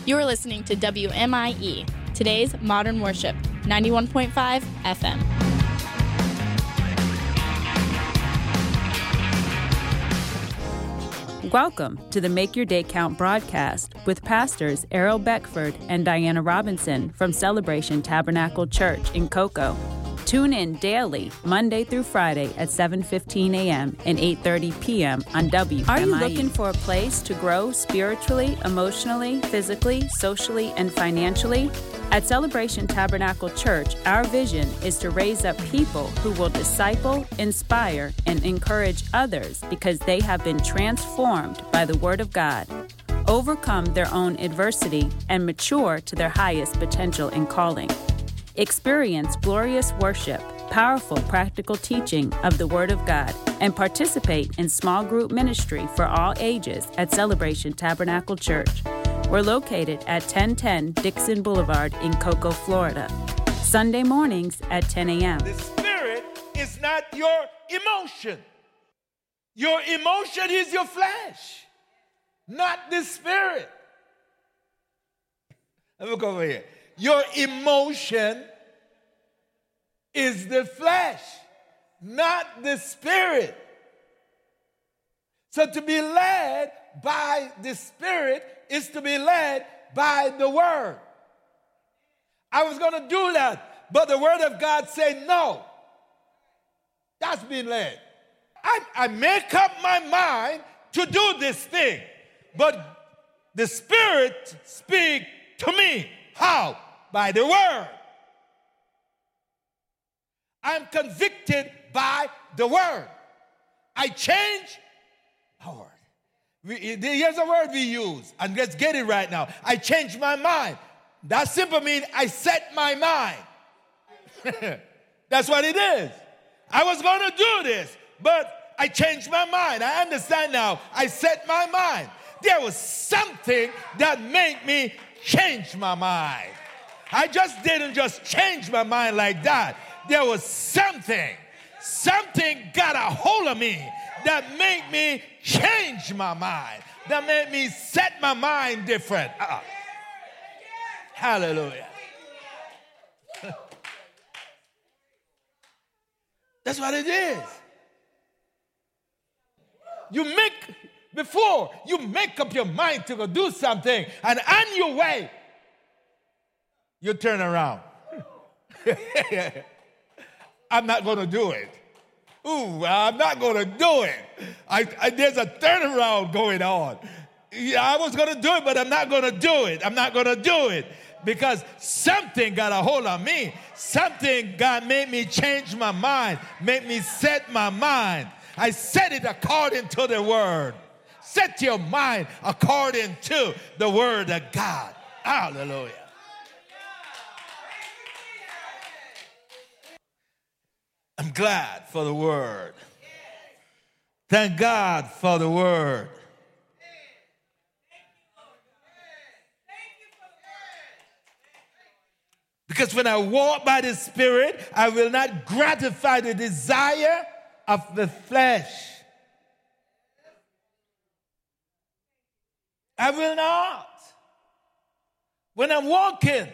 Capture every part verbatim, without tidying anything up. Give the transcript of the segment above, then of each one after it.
You are listening to W M I E, today's Modern Worship, ninety-one point five F M. Welcome to the Make Your Day Count broadcast with pastors Errol Beckford and Diana Robinson from Celebration Tabernacle Church in Cocoa. Tune in daily, Monday through Friday at seven fifteen a.m. and eight thirty p.m. on W M I E. Are you looking for a place to grow spiritually, emotionally, physically, socially, and financially? At Celebration Tabernacle Church, our vision is to raise up people who will disciple, inspire, and encourage others because they have been transformed by the Word of God, overcome their own adversity, and mature to their highest potential and calling. Experience glorious worship, powerful practical teaching of the Word of God, and participate in small group ministry for all ages at Celebration Tabernacle Church. We're located at ten ten Dixon Boulevard in Cocoa, Florida. Sunday mornings at ten a.m. The spirit is not your emotion. Your emotion is your flesh, not the spirit. Look over here. Your emotion is the flesh, not the spirit. So to be led by the Spirit is to be led by the Word. I was going to do that, but the Word of God said no. That's being led. I, I make up my mind to do this thing, but the Spirit speaks to me. How? By the Word. I'm convicted by the Word. I change my word. We, here's a word we use, and let's get it right now. I changed my mind. That simply means I set my mind. That's what it is. I was going to do this, but I changed my mind. I understand now. I set my mind. There was something that made me change my mind. I just didn't just change my mind like that. There was something. Something got a hold of me that made me change my mind, that made me set my mind different. Uh-uh. Hallelujah. That's what it is. You make, before you make up your mind to go do something, and on your way, you turn around. I'm not going to do it. Ooh, I'm not going to do it. I, I, there's a turnaround going on. Yeah, I was going to do it, but I'm not going to do it. I'm not going to do it because something got a hold of me. Something God made me change my mind, made me set my mind. I set it according to the Word. Set your mind according to the Word of God. Hallelujah. I'm glad for the Word. Thank God for the Word. Because when I walk by the Spirit, I will not gratify the desire of the flesh. I will not. When I'm walking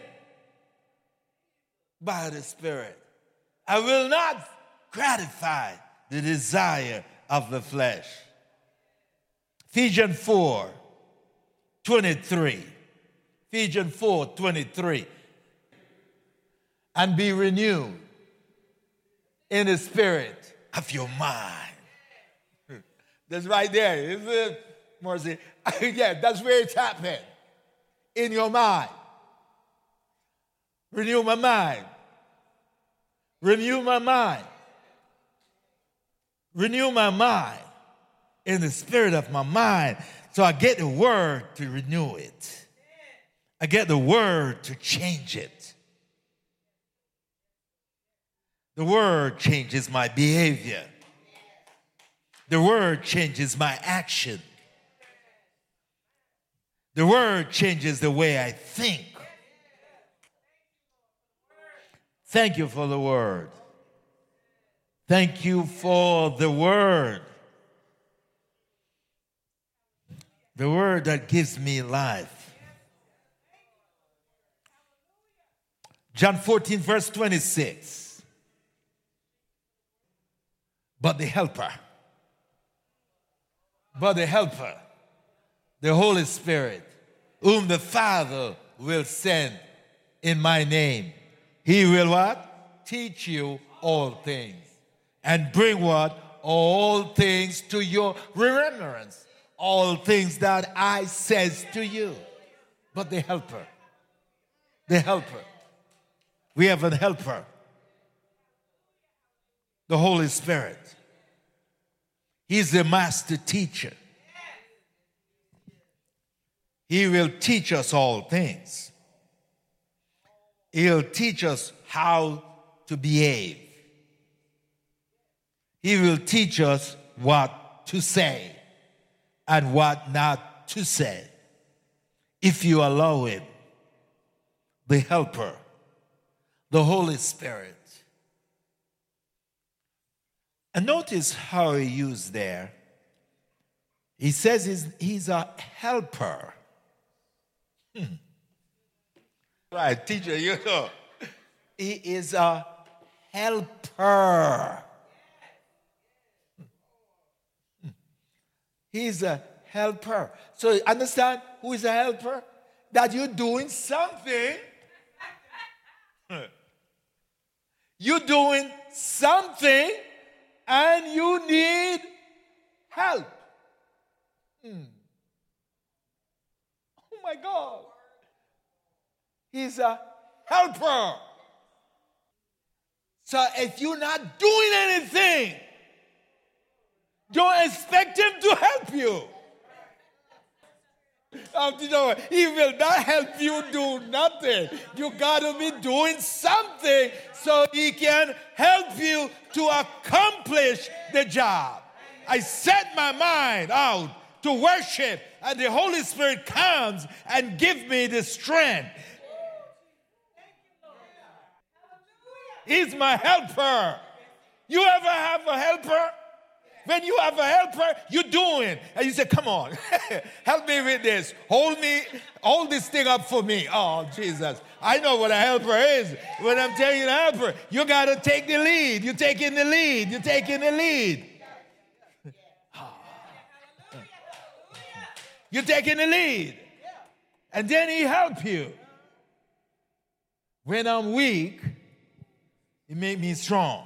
by the Spirit, I will not gratify the desire of the flesh. Ephesians four twenty-three. Ephesians four twenty-three. And be renewed in the spirit of your mind. That's right there, isn't it, Marcy? Yeah, that's where it's happening. In your mind. Renew my mind. Renew my mind. Renew my mind in the spirit of my mind. So I get the Word to renew it. I get the Word to change it. The Word changes my behavior. The Word changes my action. The Word changes the way I think. Thank you for the Word. Thank you for the Word. The Word that gives me life. John fourteen, verse twenty-six. But the helper, but the helper, the Holy Spirit, whom the Father will send in my name, he will what? Teach you all things. And bring what? All things to your remembrance. All things that I says to you. But the helper, the helper. We have a helper. The Holy Spirit. He's the master teacher. He will teach us all things. He'll teach us how to behave. He will teach us what to say and what not to say. If you allow him, the helper, the Holy Spirit. And notice how he used there. He says he's, he's a helper. Hmm. Right, teacher, you know. He is a helper. He's a helper. So understand who is a helper? That you're doing something. You're doing something and you need help. Hmm. Oh my God. He's a helper. So if you're not doing anything, don't expect him to help you. Um, you know, he will not help you do nothing. You got to be doing something so he can help you to accomplish the job. I set my mind out to worship, and the Holy Spirit comes and gives me the strength. He's my helper. You ever have a helper? When you have a helper, you're doing. And you say, come on, help me with this. Hold me, hold this thing up for me. Oh, Jesus. I know what a helper is. When I'm telling you a helper, you got to take the lead. You're taking the lead. You're taking the lead. You're taking the lead. And then he help you. When I'm weak, he make me strong.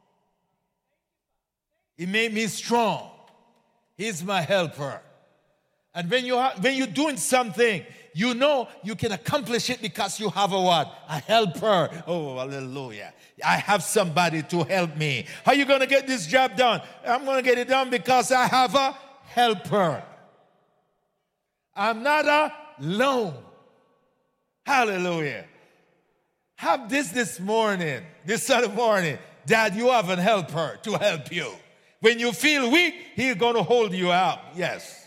He made me strong. He's my helper. And when, you ha- when you're doing something, you know you can accomplish it because you have a what? A helper. Oh, hallelujah. I have somebody to help me. How are you going to get this job done? I'm going to get it done because I have a helper. I'm not alone. Hallelujah. Have this this morning, this Sunday morning, that you have a helper to help you. When you feel weak, he's going to hold you up. Yes.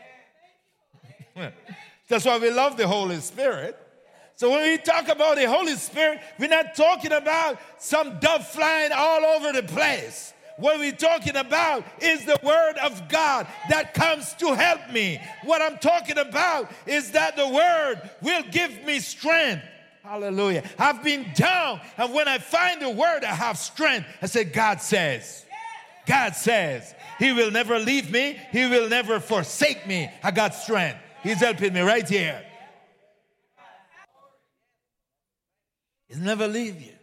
That's why we love the Holy Spirit. So when we talk about the Holy Spirit, we're not talking about some dove flying all over the place. What we're talking about is the Word of God that comes to help me. What I'm talking about is that the Word will give me strength. Hallelujah. I've been down, and when I find the Word, I have strength. I say, God says. God says, he will never leave me. He will never forsake me. I got strength. He's helping me right here. He'll never leave you.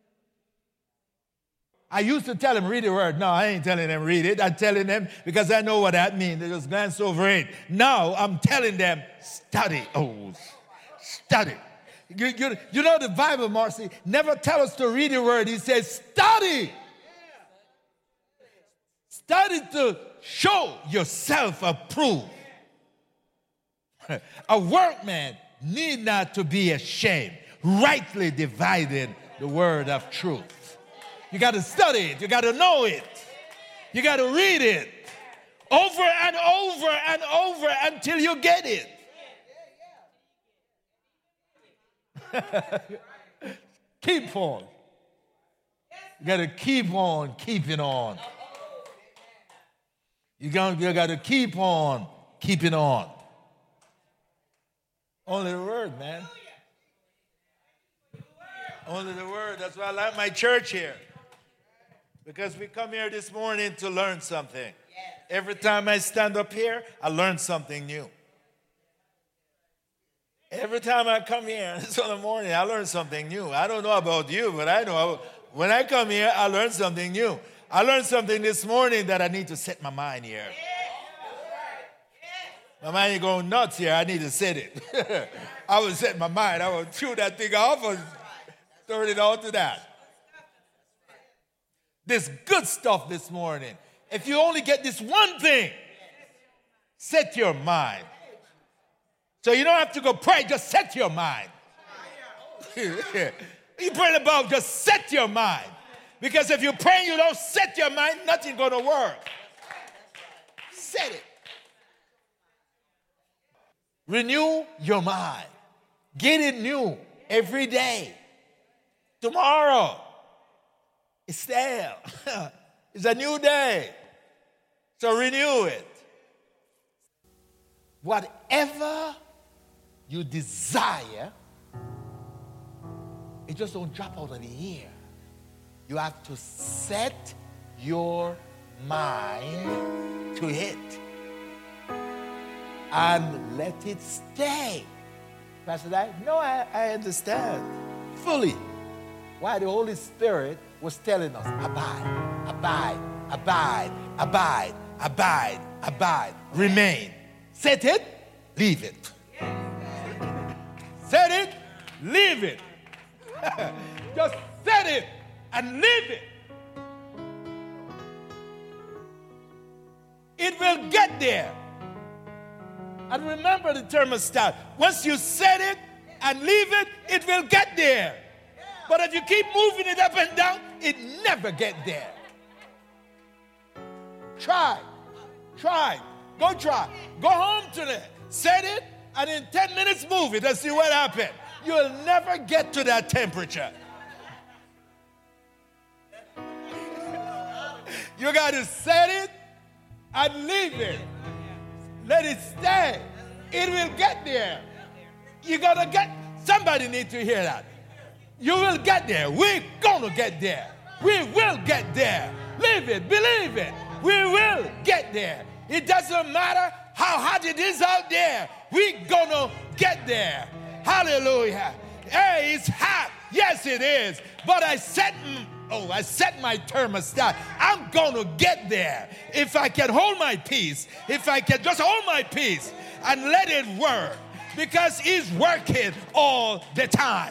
I used to tell him, read the word. No, I ain't telling them, read it. I'm telling them because I know what that means. They just glance over it. Now I'm telling them, study. Oh, study. You, you, you know the Bible, Marcy, never tell us to read the word. He says, study. Study to show yourself approved. A workman need not to be ashamed, rightly dividing the word of truth. You got to study it. You got to know it. You got to read it over and over and over until you get it. Keep on. You got to keep on keeping on. You got, you got to keep on keeping on. Only the word, man. Only the word. That's why I like my church here. Because we come here this morning to learn something. Every time I stand up here, I learn something new. Every time I come here this in the morning, I learn something new. I don't know about you, but I know when I come here, I learn something new. I learned something this morning that I need to set my mind here. My mind is going nuts here. I need to set it. I would set my mind. I would chew that thing off and turn it on to that. This good stuff this morning. If you only get this one thing, set your mind. So you don't have to go pray, just set your mind. You pray about, just set your mind. Because if you pray and you don't set your mind, nothing's going to work. Set it. Renew your mind. Get it new every day. Tomorrow is stale. It's a new day. So renew it. Whatever you desire, it just don't drop out of the air. You have to set your mind to it and let it stay. Pastor Dad, no, I, I understand fully why the Holy Spirit was telling us, abide, abide, abide, abide, abide, abide, remain. Set it, leave it. Set it, leave it. Just set it and leave it. It will get there. And remember the thermostat. Once you set it and leave it, it will get there. But if you keep moving it up and down, it never get there. Try. Try. Go try. Go home today. Set it, and in ten minutes move it and see what happens. You'll never get to that temperature. You got to set it and leave it. Let it stay. It will get there. You got to get, somebody need to hear that. You will get there. We're going to get there. We will get there. Live it. Believe it. We will get there. It doesn't matter how hot it is out there. We're going to get there. Hallelujah. Hey, it's hot. Yes, it is. But I set, oh, I set my thermostat. I'm going to get there. If I can hold my peace, if I can just hold my peace and let it work, because he's working all the time.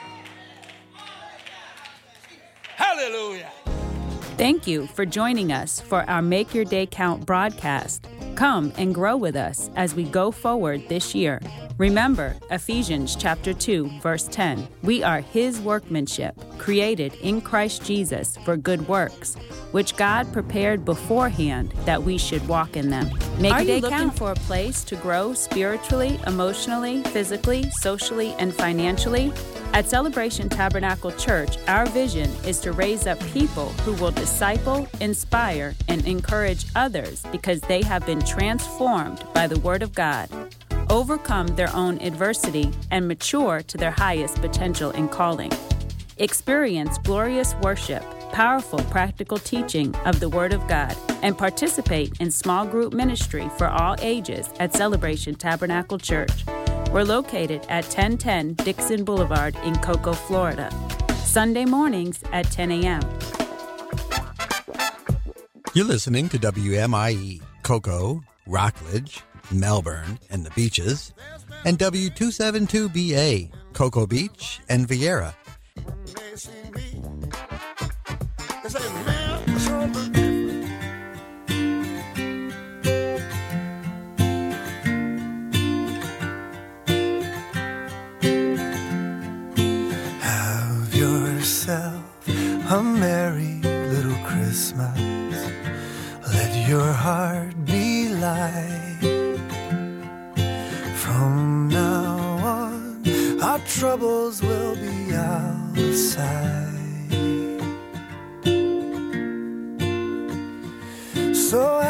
Hallelujah. Thank you for joining us for our Make Your Day Count broadcast. Come and grow with us as we go forward this year. Remember Ephesians chapter two, verse ten. We are his workmanship, created in Christ Jesus for good works, which God prepared beforehand that we should walk in them. Make Are you looking count. for a place to grow spiritually, emotionally, physically, socially, and financially? At Celebration Tabernacle Church, our vision is to raise up people who will disciple, inspire, and encourage others because they have been transformed by the Word of God, overcome their own adversity, and mature to their highest potential and calling. Experience glorious worship, powerful practical teaching of the Word of God, and participate in small group ministry for all ages at Celebration Tabernacle Church. We're located at ten ten Dixon Boulevard in Cocoa, Florida. Sunday mornings at ten a.m. You're listening to W M I E, Cocoa, Rockledge, Melbourne, and the Beaches, and W two seventy-two B A, Cocoa Beach, and Vieira. Have yourself a merry little Christmas. Let your heart be light. From now on, our troubles will be out of sight. So